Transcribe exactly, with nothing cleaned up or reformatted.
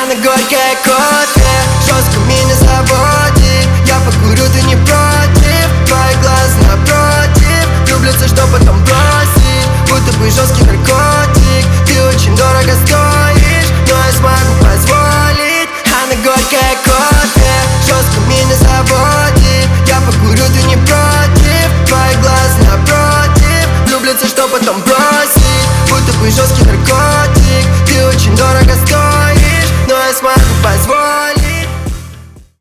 Она горькая кофе, жестко меня заводит. Я покурю, ты не против? Твои глаза напротив, влюбляться, что потом бросить. Будто бы жесткий наркотик. Ты очень дорого стоишь, но я смогу позволить. Она горькая кофе, жестко меня заводит. Я покурю, ты не против? Твои глаза напротив, влюбляться, что потом бросить. Будто бы жесткий наркотик.